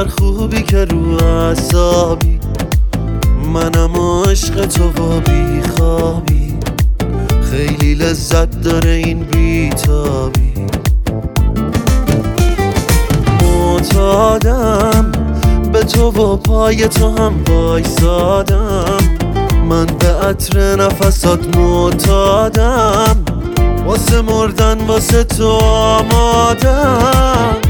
انقدر خوبی که رو اعصابی، منم عشق تو و بی خوابی، خیلی لذت داره این بیتابی. معتادم به تو و پای تو هم وایسادم، من به عطر نفسات معتادم، واسه مردن واسه تو آمادم.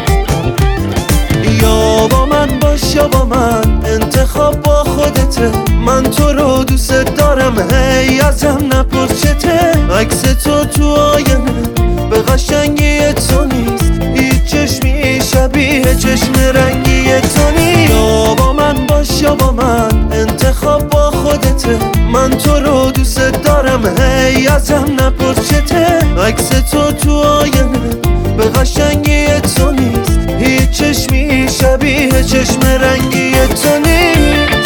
یا با من باش یا با من، انتخاب با خودته، من تو رو دوست دارم هی ازم نپرسته. عکس تو آینه به قشنگی تو نیست، هیچ چشمی شبیه چشم رنگی تو نیست. یا با من باش یا با من، انتخاب با خودته، من تو رو دوست دارم هی ازم نپرسته. عکس تو آینه به قشنگی تو نیست، هیچ چشمی شبیه چشم رنگی تو نیست.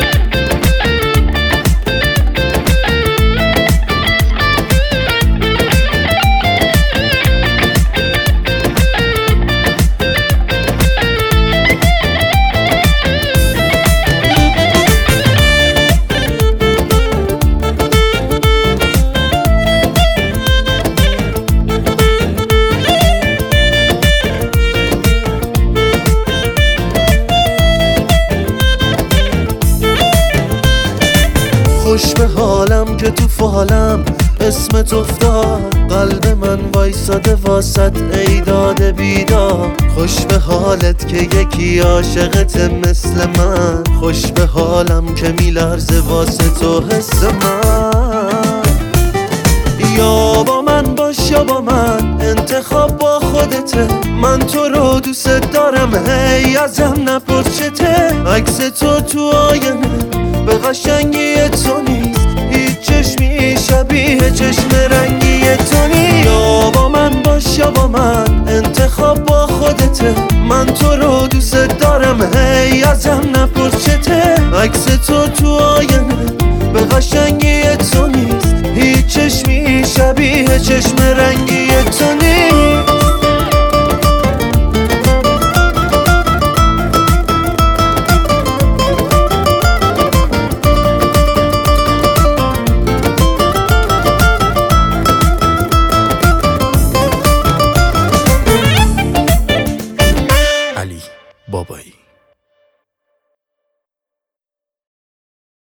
خوش به حالم که تو فالم اسمت افتاد، قلب من وایساده واسط ای داده بیدار. خوش به حالت که یکی عاشقت مثل من، خوش به حالم که میلرزه واسه تو حس من. یا با من باش یا با من، انتخاب با خودته، من تو رو دوست دارم هی ازم نپرسته. عکس تو آینه به قشنگی تو نیست، هیچ چشمی شبیه چشم رنگی تو نیست. یا با من باش یا با من، انتخاب با خودته، من تو رو دوست دارم هی ازم نپرسته. عکس تو آینه به قشنگی تو نیست، هیچ چشمی شبیه چشم رنگی تو نیست. علی بابایی.